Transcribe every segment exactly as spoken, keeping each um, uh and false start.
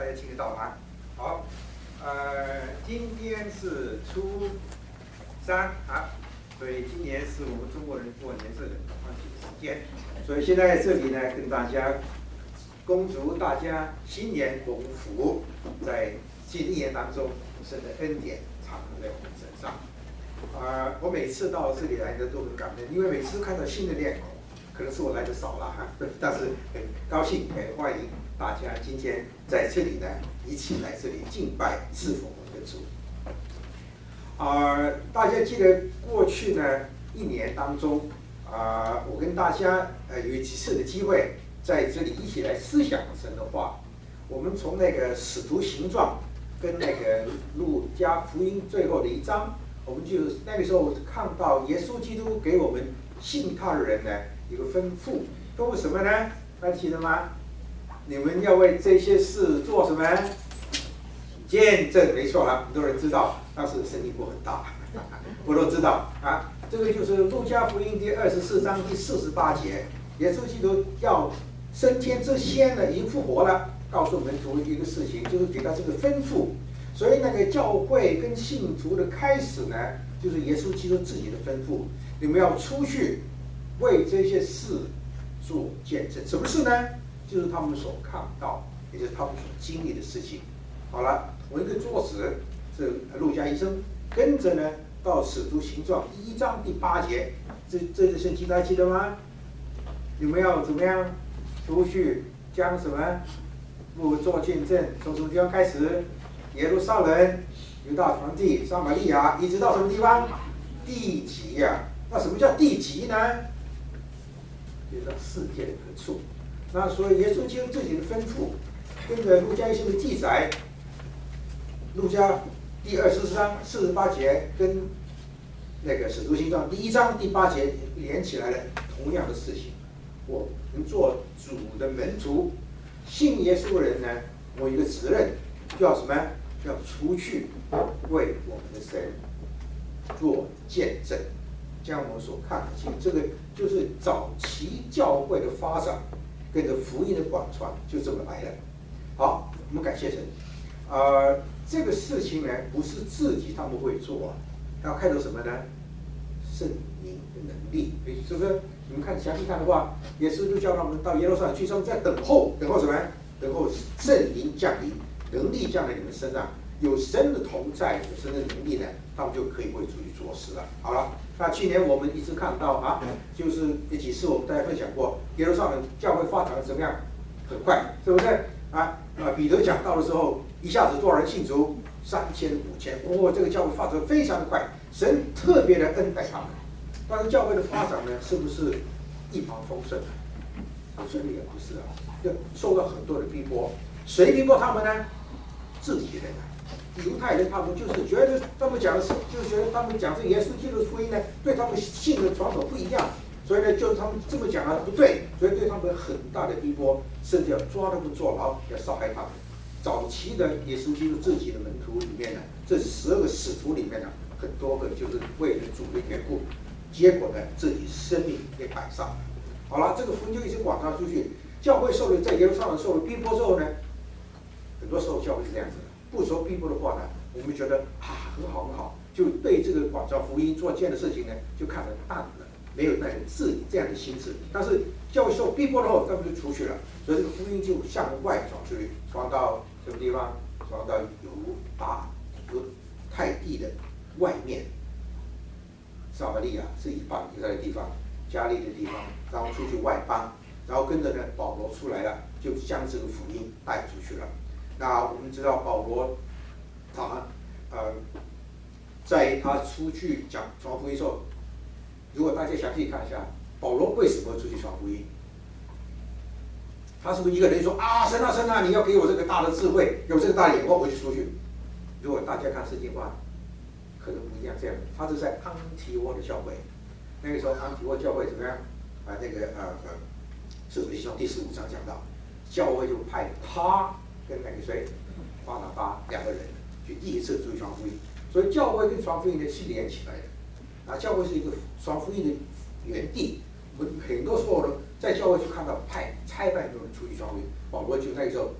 家听得到吗？好，呃，今天是初三啊，所以今年是我们中国人过年这个放假的时间，所以现在这里呢，跟大家恭祝大家新年蒙福，在新的一年当中，神的恩典常常在我们身上。啊、呃，我每次到这里来呢，都很感恩，因为每次看到新的脸孔。可能是我来的少了哈，但是很高兴，很欢迎大家今天在这里呢，一起来这里敬拜侍奉我们的主。啊、呃，大家记得过去呢一年当中，啊、呃，我跟大家呃有几次的机会在这里一起来思想神的话。我们从那个使徒行传跟那个路加福音最后的一章，我们就那个时候看到耶稣基督给我们信他的人呢。一个吩咐，吩咐什么呢？大家记得吗？你们要为这些事做什么？见证，没错了，很多人知道，但是神力不很大，我都知道啊。这个就是路加福音第二十四章第四十八节，耶稣基督要升天之先呢，已经复活了，告诉门徒一个事情，就是给他这个吩咐。所以那个教会跟信徒的开始呢，就是耶稣基督自己的吩咐，你们要出去。为这些事做见证，什么事呢？就是他们所看到，也就是他们所经历的事情。好了，我一个作者是路加医生，跟着呢到使徒行传第一章第八节，这这个圣经大家记得吗？你们要怎么样出去将什么不做见证？从什么地方开始？耶路撒冷、犹大全地、撒玛利亚，一直到什么地方？地极呀、啊。那什么叫地极呢？就是世界的各处。那所以耶稣基督自己的吩咐，跟着路加医生的记载，路加第二十四章四十八节跟那个使徒行传第一章第八节连起来了，同样的事情。我们做主的门徒，信耶稣的人呢，我有一个责任，叫什么？要出去为我们的神做见证。像我们所看的，其实这个就是早期教会的发展，跟着福音的广传，就这么来的。好，我们感谢神。呃，这个事情呢，不是自己他们会做啊，要看到什么呢？圣灵的能力，是不是？你们看详细看的话，耶稣就叫他们到耶路撒冷去，他们在等候，等候什么？等候圣灵降临，能力降在你们身上，有神的同在，有神的能力呢，他们就可以为主去做事了。好了。那去年我们一直看到啊，就是有几次我们大家分享过，耶路撒冷教会发展的怎么样？很快，是不是？啊啊，彼得讲道的时候，一下子多少人信主？三千、五千，哦，这个教会发展非常的快，神特别的恩待他们。但是教会的发展呢，是不是一帆风顺？顺利也不是啊，就受到很多的逼迫。谁逼迫他们呢？自己人啊。犹太人他们就是觉得他们讲的是，就是觉得他们讲这耶稣基督的福音呢，对他们信的传统不一样，所以呢，就他们这么讲啊不对，所以对他们很大的逼迫，甚至要抓他们坐牢，要杀害他们。早期的耶稣基督自己的门徒里面呢，这十二个使徒里面呢，很多个就是为了主的缘故，结果呢自己生命给摆上了。好了，这个福音就一直广传出去，教会受了在耶路撒冷受了逼迫之后呢，很多时候教会是这样子的。不受逼迫的话呢，我们觉得啊很好很好，就对这个广传福音做这样的事情呢，就看得淡了，没有那种自己这样的心智。但是教会受逼迫之后，他们就出去了，所以这个福音就向外传出去，传到什么地方？传到犹大、犹太地的外面，撒玛利亚是一邦一个地方，加利的地方，然后出去外邦，然后跟着呢保罗出来了，就将这个福音带出去了。那我们知道保罗，他呃，在他出去讲传福音的时候，如果大家详细看一下，保罗为什么出去传福音？他是不是一个人说啊，神啊神啊，你要给我这个大的智慧，有这个大的眼光，我就出去。如果大家看圣经的话，可能不一样这样。他是在安提阿的教会，那个时候安提阿教会怎么样？啊，那个呃呃，使徒行传第十五章讲到，教会就派他。跟那个谁，巴拿巴两个人去第一次出去传福音，所以教会跟传福音呢是连起来的。啊，教会是一个传福音的原地。我们很多时候呢，在教会就看到派差派的人出去传福音，保罗就那个时候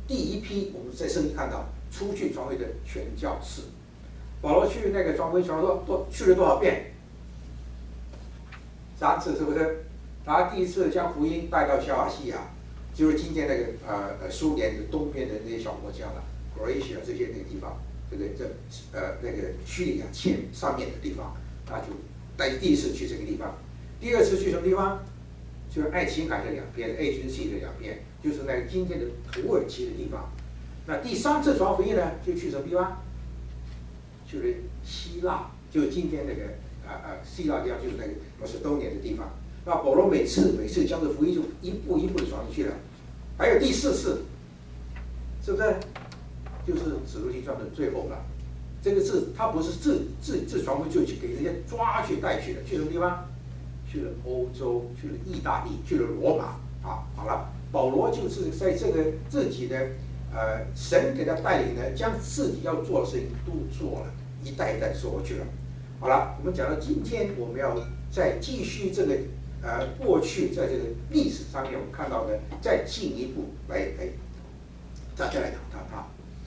第一批我们在圣经看到出去传福音的宣教士，保罗去那个传福音传多多去了多少遍？三次是不是？他第一次将福音带到小亚细亚，就是今天那个呃呃苏联的东边的那些小国家了 ，Croatia 这些那个地方，这个这呃那个叙利亚前上面的地方，他就带第一次去这个地方，第二次去什么地方？就是爱琴海的两边 ，Agency 的两边，就是那个今天的土耳其的地方。那第三次传福音呢，就去什么地方？去了希腊，就是今天那个啊啊希腊地方，就是那个马其顿的地方。那保罗每次每次将这福音就一步一步的传出去了。还有第四次，是不是？就是使徒行传的最后了。这个字他不是自自自传福音就去给人家抓去带去的，去什么地方？去了欧洲，去了意大利，去了罗马啊。好了，保罗就是在这个自己的呃神给他带领呢，将自己要做的事情都做了，一代一代说过去了。好了，我们讲到今天，我们要再继续这个呃过去在这个历史上面我们看到的，再进一步来来大家来谈谈它。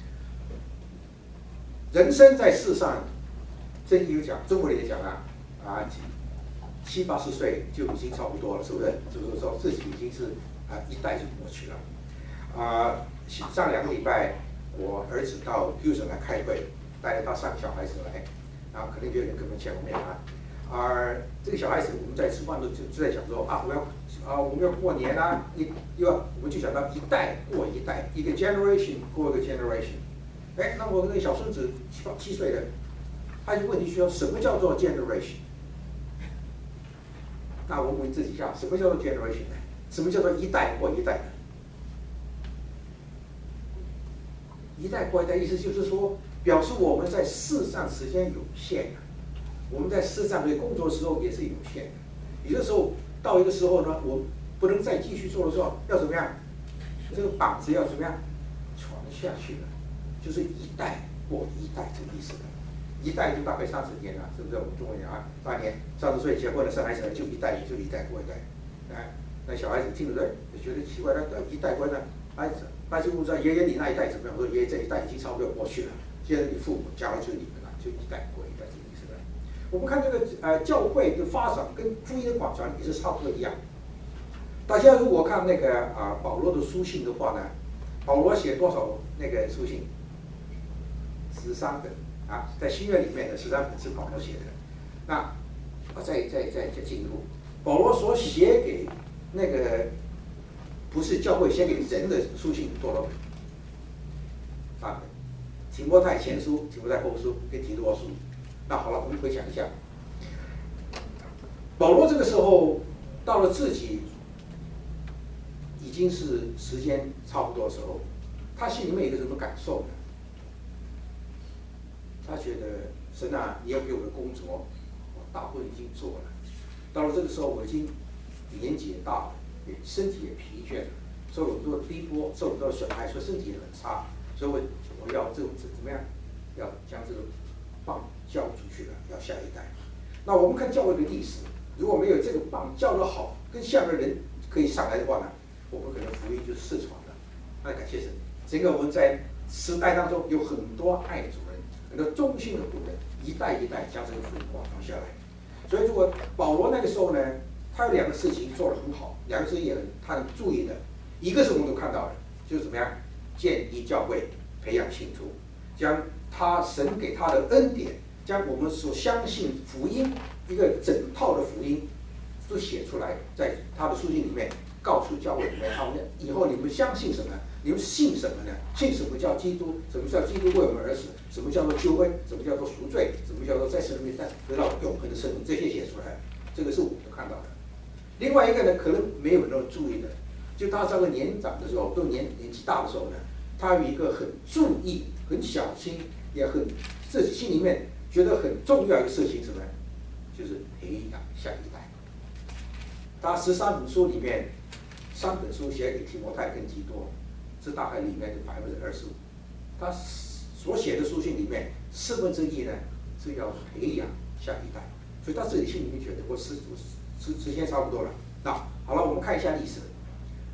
人生在世上，真有讲，中国人也讲啊啊。七八十岁就已经差不多了，是不是？就是说自己已经是啊、呃、一代就过去了。啊、呃，上两个礼拜我儿子到 Houston 来开会，带着他三个小孩子来，啊，可能有人跟我们见过面啊。啊、呃，这个小孩子我们在吃饭的时候就在讲说啊，我要啊我们要过年啊，一又要我们就讲到一代过一代，一个 generation 过一个 generation。哎，那我那个小孙子七七岁的，他就问题需要什么叫做 generation？那我问自己一下，什么叫做 generation 呢？什么叫做一代过一代呢？一代过一代，意思就是说，表示我们在世上时间有限的，我们在世上的工作时候也是有限的。有的时候到一个时候呢，我不能再继续做的时候，要怎么样？这个膀子要怎么样传下去了？就是一代过一代这个意思。一代就大概三十年了，是不是？我们中国人啊，当年三十岁结婚了，生孩子了，就一代，也就一代过一代。哎，那小孩子听了对，觉得奇怪，那一代过一代，孩子，那就不知道爷爷你那一代怎么样？我说爷爷这一代已经差不多过去了，现在你父母将来就是你们了，就一代过一代这个意思了。我们看这个呃教会的发展跟福音的广传也是差不多一样。大家如果看那个啊、呃、保罗的书信的话呢，保罗写多少那个书信？十三本。啊，在新约里面的十三本是保罗写的。那啊，再再再再进一步，保罗所写给那个不是教会写给人的书信多少本？三本。提摩太前书、提摩太后书跟提多书。那好了，我们回想一下，保罗这个时候到了自己已经是时间差不多的时候，他心里面有一个什么感受呢？他觉得神啊，你要给我的工作，我大部分已经做了。到了这个时候，我已经年纪也大了，也身体也疲倦了，受了很多逼迫，受了很多损害，所以身体也很差。所以我我要这种怎么样，要将这个棒交出去了，要下一代。那我们看教会的历史，如果没有这个棒教得好，跟下面的人可以上来的话呢，我们可能福音就失传了。那感谢神，整个我们在时代当中有很多爱主人。很多忠心的仆人，一代一代将这个福音广传下来。所以，如果保罗那个时候呢，他有两个事情做得很好，两个事情也很他很注意的。一个是我们都看到的，就是怎么样建立教会、培养信徒，将他神给他的恩典，将我们所相信福音一个整套的福音都写出来，在他的书信里面告诉教会里面，他们以后你们相信什么？你们信什么呢？信什么叫基督？什么叫基督为我们而死？什么叫做救恩？什么叫做赎罪？什么叫做在生命上得到永恒的生命？这些写出来，这个是我们看到的。另外一个呢，可能没有那么注意的，就他这个年长的时候，都年年纪大的时候呢，他有一个很注意、很小心，也很自己心里面觉得很重要的事情，什么？就是培养下一代。他十三本书里面，三本书写给提摩太跟基多。是大概里面的百分之二十五，他所写的书信里面四分之一呢是要培养下一代，所以他自己心里面觉得我时时时间差不多了。那好了，我们看一下历史。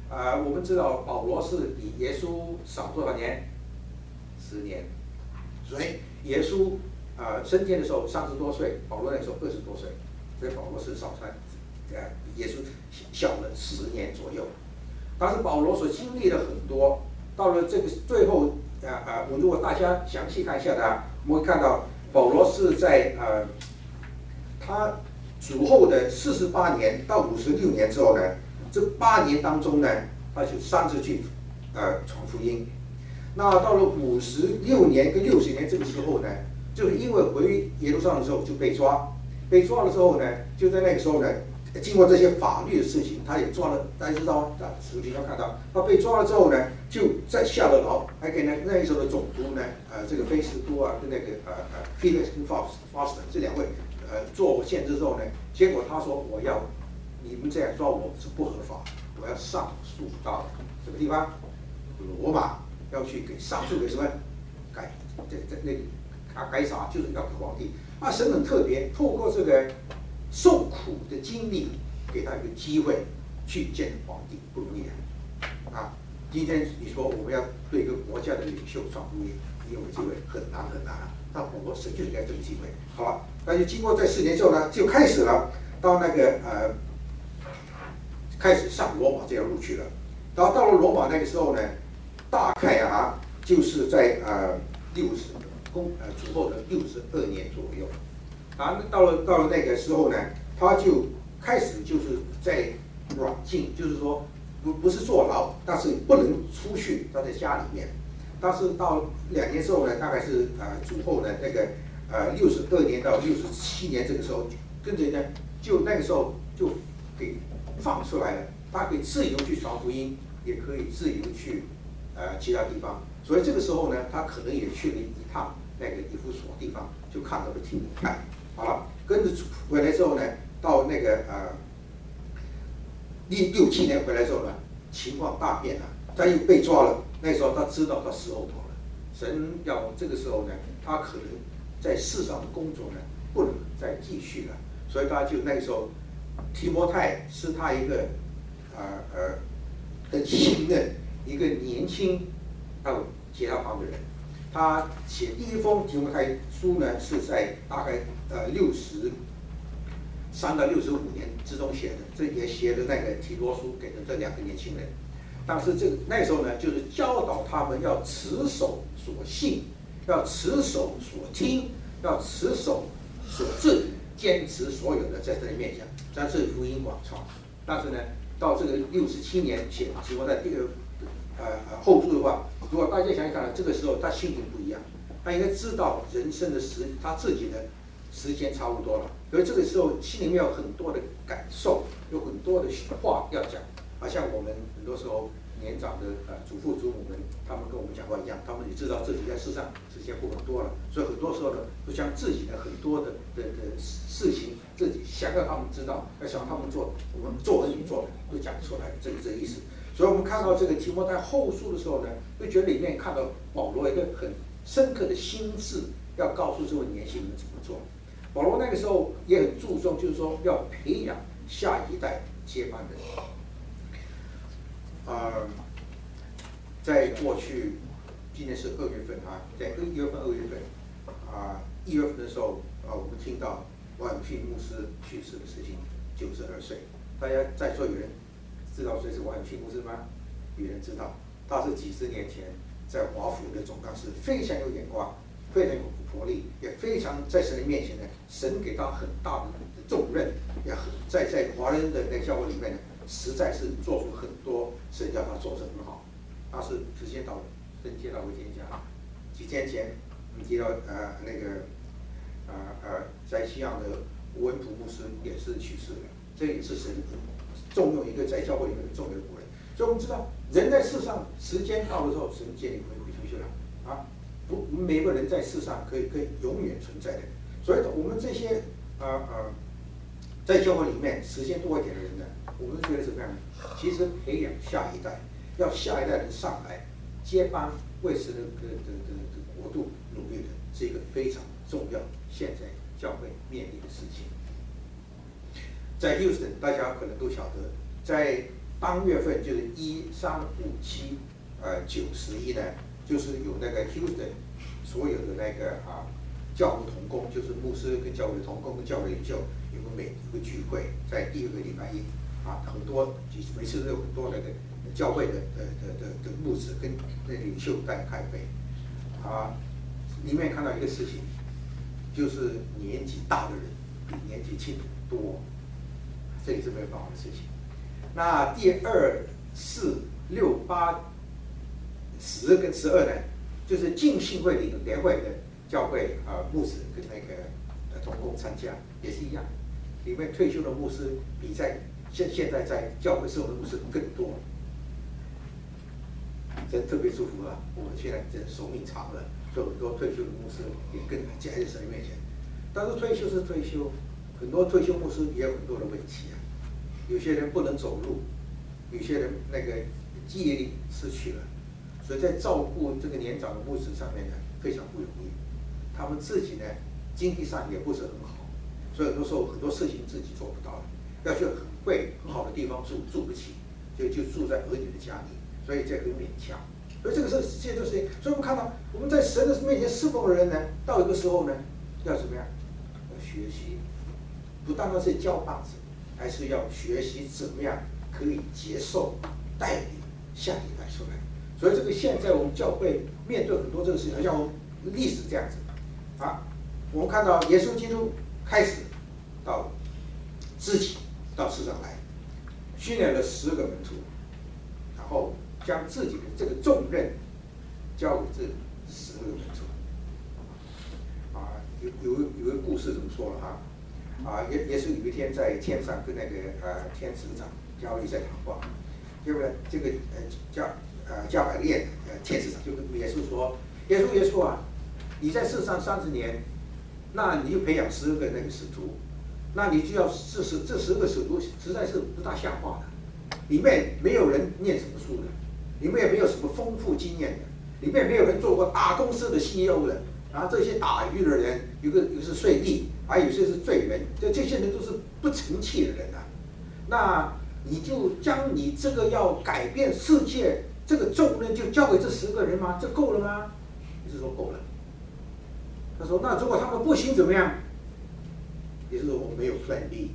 啊、呃，我们知道保罗是比耶稣少多少年？十年。所以耶稣啊、呃、升天的时候三十多岁，保罗那时候二十多岁，所以保罗是少他呃比耶稣小了十年左右。但是保罗所经历的很多，到了这个最后啊啊、呃，我如果大家详细看一下的，我们会看到保罗是在呃他主后的四十八年到五十六年之后呢，这八年当中呢，他就三次去呃传福音。那到了五十六年跟六十年这个时候呢，就是因为回耶路撒冷的时候就被抓，被抓的时候呢，就在那个时候呢，经过这些法律的事情，他也抓了，大家知道，啊，书经要看到，他被抓了之后呢，就在下了牢，还给那那个时候的总督呢，呃，这个菲斯都啊，跟那个呃呃 Felix 跟 Faustus 这两位呃做限制之后呢，结果他说我要你们这样抓我是不合法，我要上诉到什么地方？罗马。要去给上诉给什么？改这这那个啊改啥？就是要给皇帝。啊，神很特别，透过这个受苦的经历，给他一个机会去见皇帝，不容易啊！啊，今天你说我们要对一个国家的领袖传福音，你有没有机会？很难很难啊！但保罗神就是给这个机会，好吧？那就经过这四年之后呢，就开始了到那个呃，开始上罗马这条路去了。然后到了罗马那个时候呢。大概啊，就是在呃六十公呃主后的六十二年左右，啊，到了到了那个时候呢，他就开始就是在软禁，就是说不不是坐牢，但是不能出去，他在家里面。但是到两年之后呢，大概是呃主后的那个呃六十二年到六十七年这个时候，跟着呢就那个时候就给放出来了，他可以自由去传福音，也可以自由去。呃，其他地方，所以这个时候呢，他可能也去了一趟那个以弗所地方，就看到了提摩太。好了，跟着回来之后呢，到那个呃六六七年回来之后呢，情况大变了，他又被抓了。那时候他知道他时候到了，神要这个时候呢，他可能在世上的工作呢，不能再继续了，所以他就那个时候，提摩太是他一个呃呃的信任。一个年轻到接他帮的人，他写第一封提摩太书呢，是在大概呃六十三到六十五年之中写的，这也写的那个提多书给了这两个年轻人。但是这个那时候呢，就是教导他们要持守所信，要持守所听，要持守所治，坚持所有的在这里面讲，将这福音广传。但是呢，到这个六十七年写提摩太第二。呃呃，后书的话，如果大家想想看，这个时候他心情不一样，他应该知道人生的时，他自己的时间差不多了，所以这个时候心里面有很多的感受，有很多的话要讲。好像我们很多时候年长的呃祖父祖母们，他们跟我们讲话一样，他们也知道自己在世上时间不很多了，所以很多时候呢，就将自己的很多的的的事情，自己想要他们知道，要想他们做，我们做儿女做的都讲出来，这个这个意思。所以我们看到这个提摩太后书的时候呢，会觉得里面看到保罗一个很深刻的心智，要告诉这位年轻人怎么做。保罗那个时候也很注重，就是说要培养下一代接班人。呃，在过去，今年是二月份啊，在一月份、二月份啊，一月份的时候啊，我们听到王永庆牧师去世的事情，九十二岁。大家在座有人知道谁是王永庆牧师吗？有人知道，他是几十年前在华府的总干事，非常有眼光，非常有魄力，也非常在神的面前呢，神给他很大的重任，也很在在华人的那个教会里面呢，实在是做出很多神叫他做得很好。他是时间到了，神接到回天家。几天前，我们提到呃那个呃呃在西洋的文普牧师也是去世了，这也是神重用一个在教会里面的重要的仆人。所以我们知道，人在世上时间到的时候，神借你回回出去了啊！不，每个人在世上可以可以永远存在的。所以我们这些呃呃在教会里面时间多一点的人呢，我们觉得怎么样？其实培养下一代，要下一代人上来接班，为神的的的的的国度努力的，是一个非常重要现在教会面临的事情。在 Houston， 大家可能都晓得，在当月份就是一三五七呃九十一呢，就是有那个 Houston 所有的那个啊教会同工，就是牧师跟教会的同工跟教会领袖有个每有个聚会，在第二个礼拜一啊，很多每次都有很多那个教会的的的的的牧师跟那领袖在开会啊，里面看到一个事情，就是年纪大的人比年纪轻的多，这里是没有办法的事情。那第二、四、六、八、十跟十二呢，就是浸信会里联会的教会啊、呃、牧师跟那个呃同工参加也是一样，里面退休的牧师比在现现在在教会生活的牧师更多，真特别祝福啊！我们现在真寿命长了，所以很多退休的牧师也更加在神面前。但是退休是退休，很多退休牧师也有很多的问题啊。有些人不能走路，有些人那个记忆力失去了，所以在照顾这个年长的牧师上面呢，非常不容易。他们自己呢，经济上也不是很好，所以很多时候很多事情自己做不到了，要去很贵很好的地方住住不起，就就住在儿女的家里，所以这很勉强。所以这个是这些都是，所以我们看到我们在神的面前侍奉的人呢，到一个时候呢，要怎么样？要学习，不单单是教棒子。还是要学习怎么样可以接受带领下一代出来，所以这个现在我们教会面对很多这个事情，像我们历史这样子啊，我们看到耶稣基督开始到自己到世上来，训练了十个门徒，然后将自己的这个重任交给这十个门徒。啊，有有有个故事怎么说了哈？啊，耶耶稣有一天在天上跟那个呃天使长加利在谈话，结果呢，这个呃加呃加百列呃天使长就跟耶稣说：“耶稣耶稣啊，你在世上三十年，那你就培养十个那个使徒，那你就要这十这十个使徒实在是不大像话的，里面没有人念什么书的，里面也没有什么丰富经验的，里面没有人做过大公司的 C E O 的。”然后这些打鱼的人，有个有个是税吏，还有些是罪人，这这些人都是不成器的人啊。那你就将你这个要改变世界这个重任就交给这十个人吗？这够了吗？也是说够了。他说：“那如果他们不行怎么样？”也就是说我没有 plan B，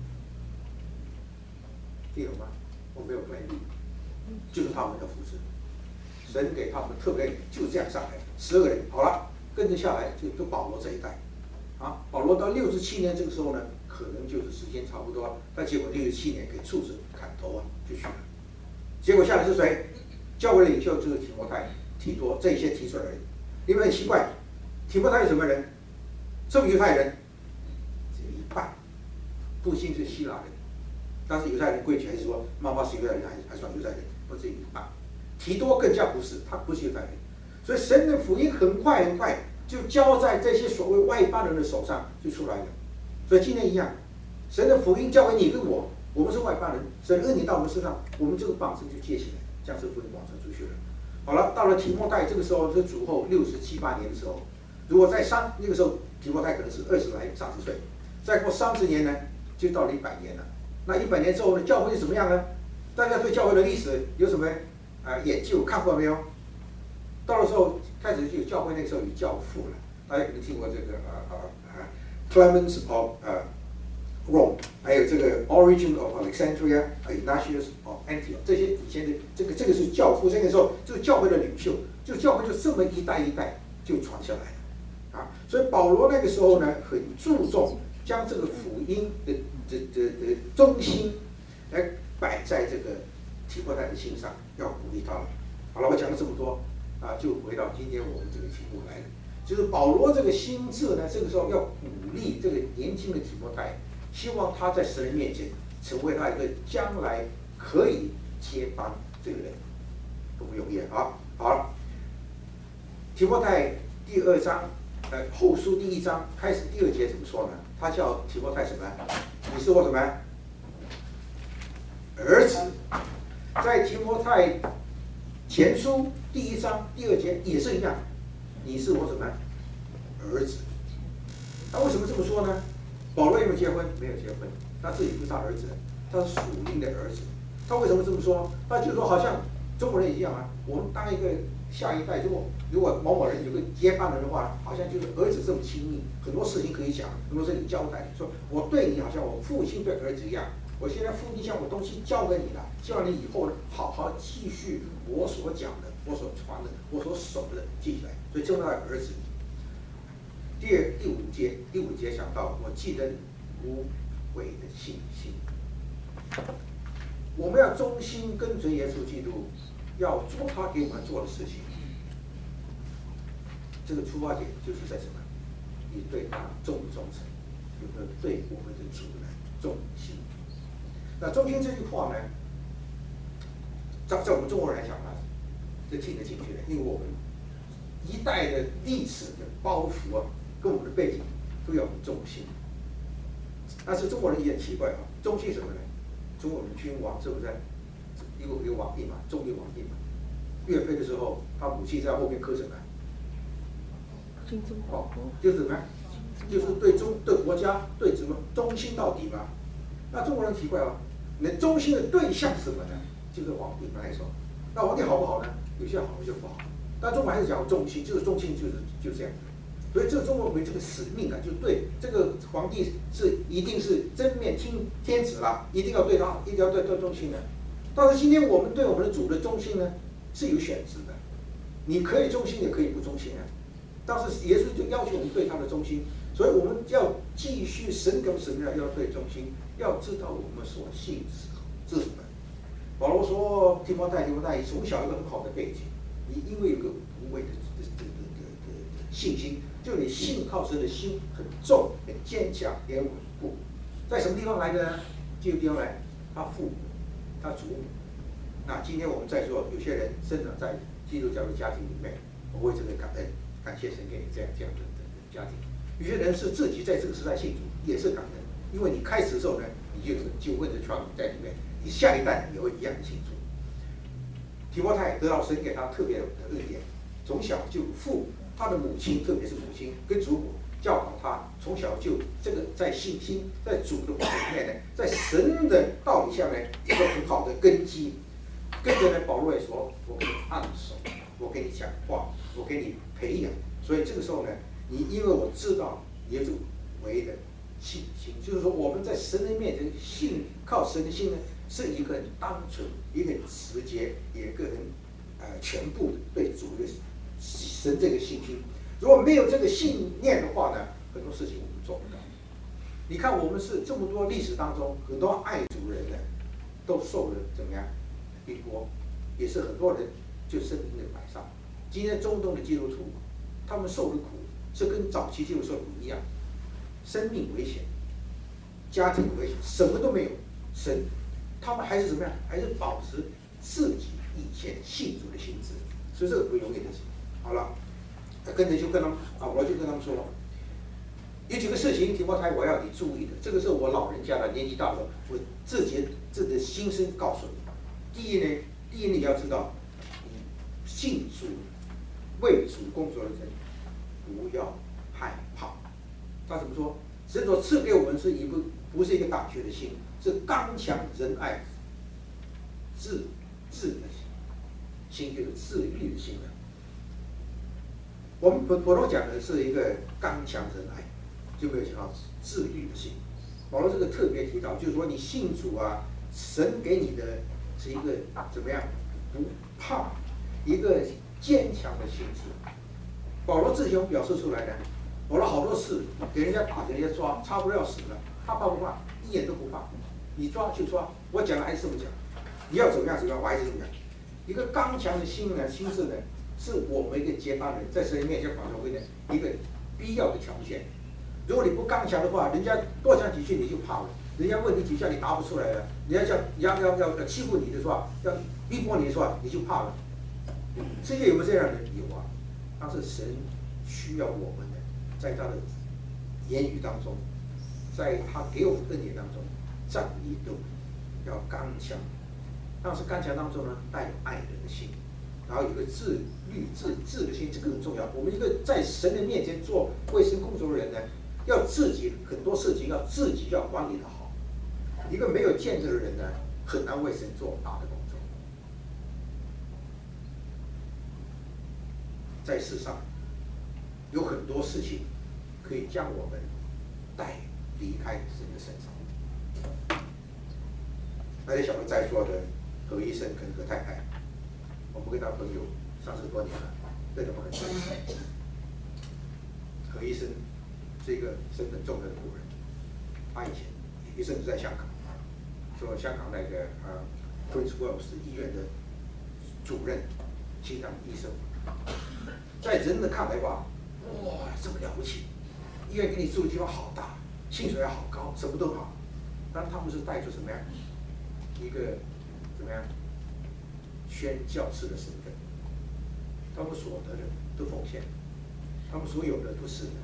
听懂吗？我没有 plan B， 就是他们的服饰，神给他们特别就这样上来，十个人好了。跟着下来就就保罗这一代，啊，保罗到六十七年这个时候呢，可能就是时间差不多，但结果六十七年给处子砍头啊就去了，结果下来是谁？教会领袖就是提摩太、提多这些提出来的人，因为很奇怪，提摩太是什么人？是不是犹太人？只有一半，父亲是希腊人，但是犹太人规矩还是说妈妈是犹太人，还还算犹太人，不只有一半。提多更加不是，他不是犹太人。所以神的福音很快很快就交在这些所谓外邦人的手上就出来了。所以今天一样，神的福音交给你跟我，我们是外邦人，神恩你到我们身上，我们这个棒子就接起来，将这福音往上出去了。好了，到了提摩太这个时候是主后六十七八年的时候，如果在三那个时候提摩太可能是二十来三十岁，再过三十年呢，就到了一百年了。那一百年之后呢，教会是怎么样呢？大家对教会的历史有什么啊、呃、研究看过没有？到的时候开始就有教会，那个时候有教父了，大家可能听过这个呃呃呃 Clemens of 呃 Rome， 还有这个 Origen of Alexandria， 还有 Ignatius of Antioch， 这些以前的这个这个是教父，那个时候就是教会的领袖，就教会就这么一代一代就传下来了啊。所以保罗那个时候呢，很注重将这个福音的的的的中心来摆在这个提摩太的心上，要鼓励他了。好了，我讲了这么多。啊，就回到今天我们这个题目来了，就是保罗这个心智呢，这个时候要鼓励这个年轻的提摩太，希望他在神的面前成为他一个将来可以接班这个人，多不容易啊！好了，提摩太第二章，呃，后书第一章开始第二节怎么说呢？他叫提摩太什么？你是我什么？儿子，在提摩太前书第一章第二节也是一样，你是我什么儿子？他为什么这么说呢？保罗有没有结婚？没有结婚，他自己不是他儿子，他是属灵的儿子。 他为什么这么说？他就说好像中国人一样啊，我们当一个下一代，如果如果某某人有个接班人的话，好像就是儿子这么亲密，很多事情可以讲，很多事情交代，说我对你好像我父亲对儿子一样。我现在父亲将我东西交给你了，希望你以后好好继续我所讲的、我所传的、我所守的记起来。所以交代儿子。第二第五节，第五节讲到，我记得你无伪的信心。我们要忠心跟随耶稣基督，要做他给我们做的事情。这个出发点就是在什么？你对他忠不忠诚，有没有对我们的主呢忠心？那忠心这句话呢，在在我们中国人来讲呢，这听得进去的，因为我们一代的历史的包袱啊，跟我们的背景都要忠心。但是中国人也很奇怪啊，忠心什么呢？中国人君王是不是？一个一个皇帝嘛，忠于皇帝嘛。岳飞的时候，他母亲在后面磕什么？哦，就是怎么样？就是对中对国家对什么忠心到底嘛。那中国人奇怪啊，你忠心的对象是什么呢？就是皇帝来说，那皇帝好不好呢？有些好，有些不好。但中国还是讲忠心，就是忠心就是就是这样。所以这个中国人这个使命感，就对这个皇帝是一定是真面听天子啦，一定要对他，一定要对对忠心的。但是今天我们对我们的主的忠心呢，是有选择的，你可以忠心，也可以不忠心啊。但是耶稣就要求我们对他的忠心，所以我们要继续神给我们使命要对忠心，要知道我们所信是什么。保罗说提摩太，提摩太从小有个很好的背景，你因为有个无畏的的的的的信心，就你信靠神的心很重、很坚强、也稳固。在什么地方来的呢？这个地方来，他父母，他祖母。那今天我们在座有些人生长在基督教的家庭里面，我为这个感恩。感谢神给你这样这样的家庭。有些人是自己在这个时代信主，也是感恩，因为你开始的时候呢，你就有救恩的传统在里面，你下一代也会一样的信主。提摩太得到神给他特别的恩典，从小就父他的母亲，特别是母亲跟祖母教导他，从小就这个在信心在主的话里面呢，在神的道理下面一个很好的根基。跟着呢，保罗也说：“我给你按手，我给你讲话，我给你培养。”所以这个时候呢，你因为我知道耶稣唯一的信心，就是说我们在神的面前信靠神的心呢，是一个很单纯、一个很直接、一个很呃全部的对主的神这个信心。如果没有这个信念的话呢，很多事情我们做不到。你看，我们是这么多历史当中，很多爱主人呢，都受了怎么样？逼迫，也是很多人就生命的摆上。今天中东的基督徒，他们受的苦是跟早期基督徒受的苦一样，生命危险，家庭危险，什么都没有。神，他们还是怎么样？还是保持自己以前信主的心志，所以这个不容易的事。好了，跟着就跟他们啊，我就跟他们说，有几个事情提摩太我要你注意的。这个是我老人家了，年纪大了，我自己自己的心声告诉你。第一呢，第一你要知道，你信主、为主工作的人，不要害怕。他怎么说？神所赐给我们是一个不是一个胆怯的心，是刚强仁爱、自自的心，就是自律的心的。我们普普通讲的是一个刚强仁爱，就没有讲到自律的心。保罗这个特别提到，就是说你信主啊，神给你的。是一个怎么样？不怕，一个坚强的心智。保罗自己有表示出来的，保罗好多事给人家打，给人家抓，差不多要死了，他怕不怕？一点都不怕。你抓就抓，我讲的还是这么讲。你要怎么样怎么样，我还是怎么样。一个刚强的心呢，心智呢，是我们一个接班人在神面前保证会的一个必要的条件。如果你不刚强的话，人家多讲几句你就怕了。人家问你几下你答不出来了，人家叫要要要要欺负你的是吧？要逼迫你的是吧？你就怕了。世界有没有这样的人？有啊。但是神需要我们的，在他的言语当中，在他给我们恩典当中，站立都要刚强。但是刚强当中呢，带有爱人的心，然后有个自律自自的心，这个很重要。我们一个在神的面前做卫生工作的人呢，要自己很多事情要自己要管理的好。一个没有见证的人呢， 很难为神做大的工作。在世上有很多事情可以将我们带离开神的身上。大家晓得在座的何医生跟何太太，我们跟他朋友三十多年了，对他们很熟悉。何医生是一个身份重要的故人，他以前一生是在香港，做香港那个呃 Prince Wells 医院的主任、心脏医生。在人的看来吧，哇，这么了不起！医院给你住的地方好大，薪水还好高，什么都好。但他们是带着什么呀？一个怎么样？宣教士的身份，他们所得的都奉献，他们所有的都是的。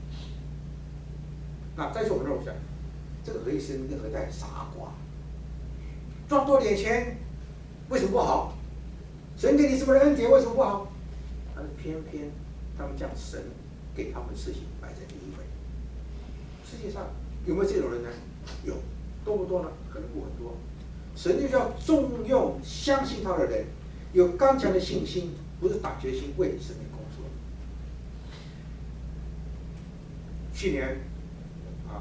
那再说我们认为讲，这个何医生跟何太傻瓜，赚多点钱为什么不好？神给你什么恩典为什么不好？但是偏偏他们将神给他们的事情摆在第一位。世界上有没有这种人呢？有，多不多呢？可能不很多。神就要重用相信他的人，有刚强的信心，不是打决心为神的工作。去年啊，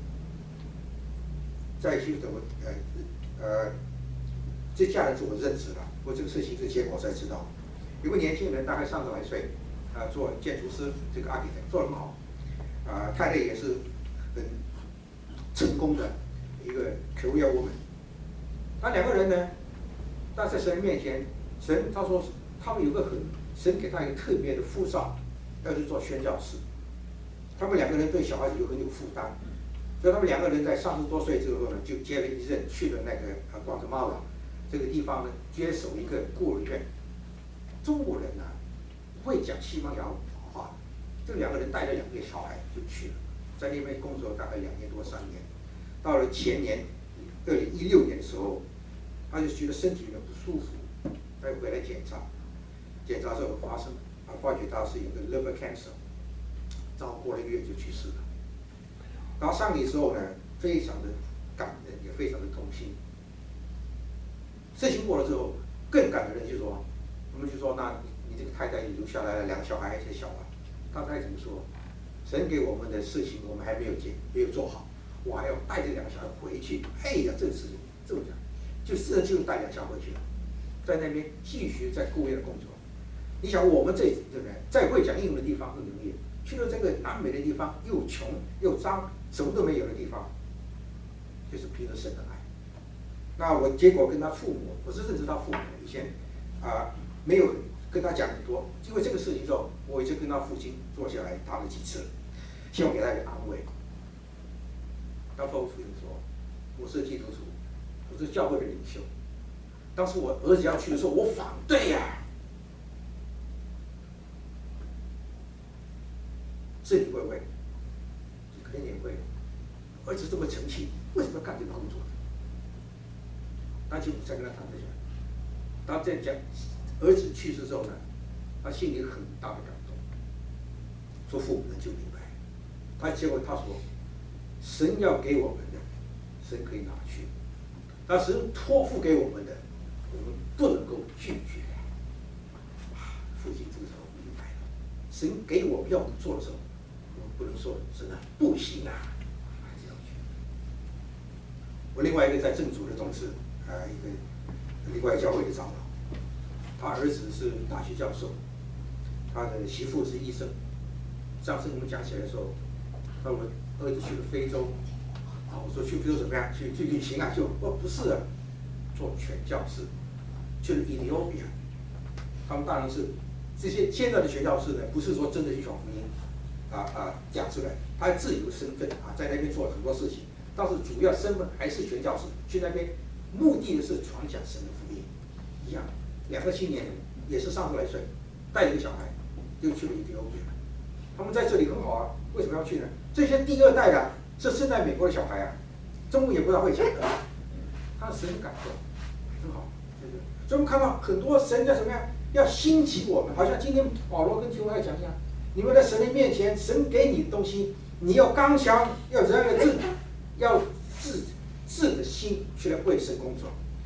在休斯顿，呃呃，这家人是我认识的，我这个事情是结果才知道。有个年轻人，大概三十来岁，啊、呃，做建筑师，这个 architect 做得很好，啊、呃，太太也是很成功的一个 career woman。那两个人呢，但在神面前，神他说他们有个很，神给他一个特别的护照，要去做宣教士。他们两个人对小孩子有很有负担，所以他们两个人在三十多岁之后呢，就接了一任去了那个啊瓜地马拉这个地方呢，接手一个孤儿院。中国人呢、啊、不会讲西班牙话，这两个人带着两个小孩就去了，在那边工作大概两年多三年。到了前年二零一六年的时候，他就觉得身体有点不舒服，他回来检查，检查之后发生啊发觉他是有个 liver cancer， 然后过了一个月就去世了。然后上礼的时候呢，非常的感人，也非常的痛心。事情过了之后，更感人的就是说，我们就说，那你这个太太留下来了，两个小孩还小啊。他太太怎么说？神给我们的事情我们还没有结，没有做好，我还要带着两个小孩回去。哎呀，这个事情这么讲，就四就带两个小孩回去了，在那边继续在顾院工作。你想，我们这对不对？再会讲英文的地方更容易，去了这个南美的地方，又穷又脏，什么都没有的地方，就是凭着神的爱。那我结果跟他父母，我是认识他父母，以前啊、呃、没有跟他讲很多，因为这个事情之后，我已经跟他父亲坐下来谈了几次，希望给他一个安慰。他父亲说：“我是基督徒，我是教会的领袖。当时我儿子要去的时候，我反对呀、啊。是你会不会？肯定也会。儿子这么成器，为什么要干这个工作？”那就再跟他谈这些。他在讲儿子去世之后呢，他心里很大的感动，说父母们就明白。他结果他说，神要给我们的，神可以拿去；但神托付给我们的，我们不能够拒绝。啊，父亲这个时候明白了，神给我们要我们做的时候，我们不能说神啊不行啊，还是要去。我另外一个在正主的同事。啊，一个另外教会的长老，他儿子是大学教授，他的媳妇是医生。上次我们讲起来的时候，那我儿子去了非洲，啊，我说去非洲怎么样？去去旅行啊？就哦不是啊，做全教士，去了印尼欧比亚。他们当然是这些现在的全教士呢，不是说真的去传福音，啊啊讲出来，他自由身份啊，在那边做了很多事情，但是主要身份还是全教士，去那边。目的是传讲神的福音，一样，两个青年人也是三十来岁，带着一个小孩，又去了印第欧比亚。他们在这里很好啊，为什么要去呢？这些第二代的是生在美国的小孩啊，中文也不大会讲的，他神的感动，很好，对不对？所以我们看到很多神要怎么样，要兴起我们，好像今天保罗跟提摩太讲一样，你们在神的面前，神给你的东西，你要刚强，要这样的志，要志。志的心去来为神工作，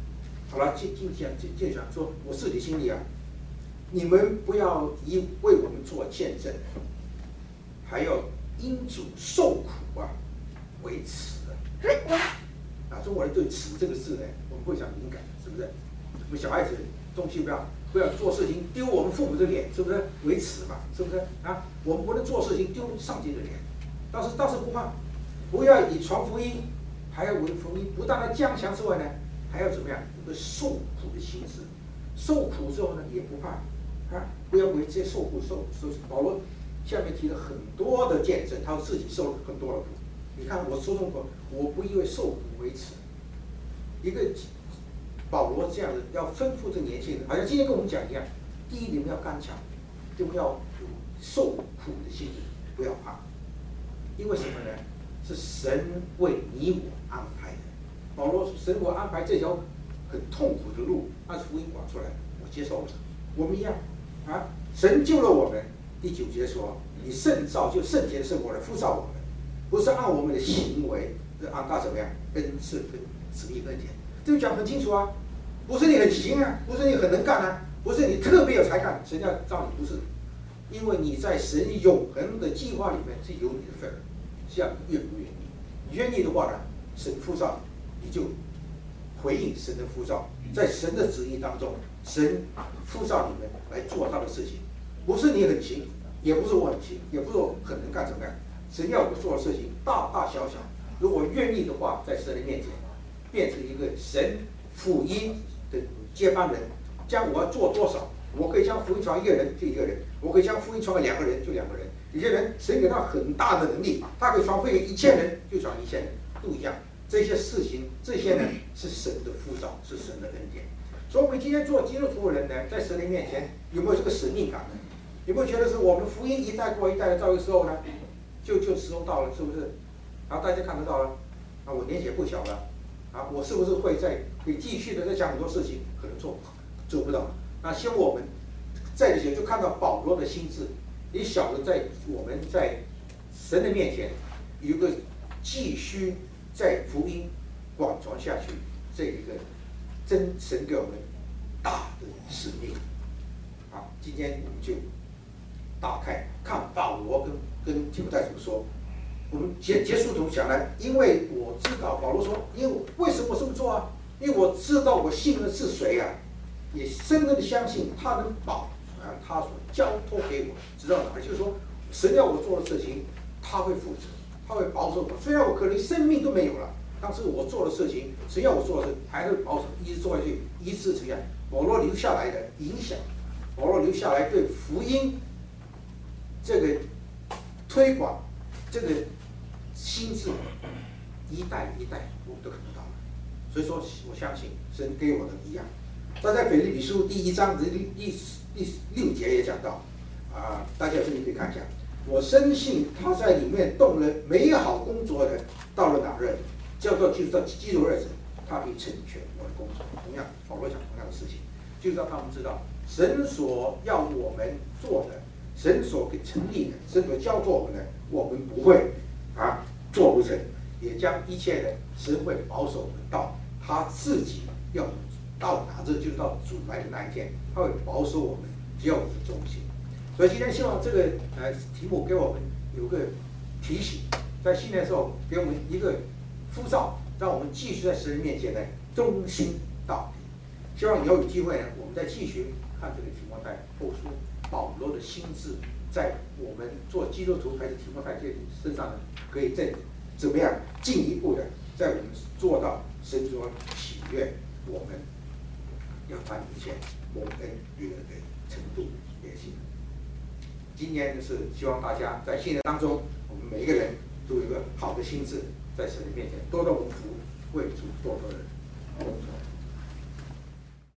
好了，就就讲就就讲说，我自己心里啊，你们不要以为我们做见证，还要因主受苦啊为耻啊！中国人对“耻”这个字呢，我们会讲敏感，是不是？我们小孩子东西不要不要做事情丢我们父母的脸，是不是？为耻嘛，是不是啊？我们不能做事情丢上帝的脸，但是倒是不怕，不要以传福音，还要为福音不但要降强之外呢，还要怎么样？有个受苦的心志，受苦之后呢，也不怕啊！不要为这些受苦受受。保罗下面提了很多的见证，他自己受了很多的苦。你看我说中过，我不因为受苦为耻。一个保罗这样的要吩咐这年轻人，好像今天跟我们讲一样，第一你们要刚强，你们要有受苦的心志，不要怕，因为什么呢？是神为你我安排的。保罗说，神我安排这条很痛苦的路，按福音广出来，我接受了。我们一样啊，神救了我们。第九节说，你圣造就圣洁的生活来复造我们，不是按我们的行为，是按他怎么样恩赐跟旨意恩典。这个讲很清楚啊，不是你很行啊，不是你很能干啊，不是你特别有才干，神要造你，不是，因为你在神永恒的计划里面是有你的份，是要愿不愿意。你愿意的话呢，神呼召你，你就回应神的呼召，在神的旨意当中，神呼召你们来做他的事情。不是你很行，也不是我很行，也不是我很能干怎么样。神要我做的事情大大小小，如果愿意的话，在神的面前变成一个神福音的接班人，将我要做多少，我可以将福音传一个人就一个人，我可以将福音传给两个人就两个人。有些人神给他很大的能力，他可以传福音给一千人就传一千人，都一样。这些事情，这些呢是神的呼召，是神的恩典。所以我们今天做基督徒的人呢，在神的面前有没有这个使命感呢？有没有觉得是我们福音一代过一代的到的时候呢，就就时候到了，是不是？然后大家看得到了，啊，我年纪也不小了，啊，我是不是会再可以继续的再讲很多事情？可能做做不到。那希望我们在这些就看到保罗的心智，你晓得在我们在神的面前有一个继续在福音广传下去这一个真神给我们大的使命。好，今天我们就打开看保罗跟跟提摩太怎么说。我们结结束怎么讲呢？因为我知道保罗说，因为为什么我这么做啊？因为我知道我信的是谁啊，也深深的相信他能保啊，他所交托给我，知道哪？就是说，神要我做的事情，他会负责，他会保守我。虽然我可能生命都没有了，但是我做的事情，神要我做的事，还是保守，一直做下去，一直怎样？保罗留下来的影响，保罗留下来对福音这个推广，这个心智，一代一代我们都看得到了。所以说，我相信神给我的一样。他在腓立比书第一章的第第第六节也讲到，啊，大家这里可以看一下。我深信他在里面动了美好工作的，到了哪日，叫做就是到基督日子，他必成全我的工作。同样，保罗讲同样的事情，就是让他们知道，神所要我们做的，神所给成立的，神所交托我们的，我们不会啊做不成，也将一切的神会保守我们到他自己要到哪日，就是到主来的那一天，他会保守我们，只要我们忠心。所以今天希望这个呃题目给我们有个提醒，在新年的时候给我们一个呼召，让我们继续在神面前呢忠心到底。希望以后有机会呢，我们再继续看这个提摩太后书，保罗的心智，在我们做基督徒还是提摩太这身上呢，可以再怎么样进一步的，在我们做到神所喜悦，我们要彰显蒙恩悦的程度也行。今年是希望大家在新年当中，我们每一个人都有一个好的心智，在神的面前多多蒙福，为主多多人工作。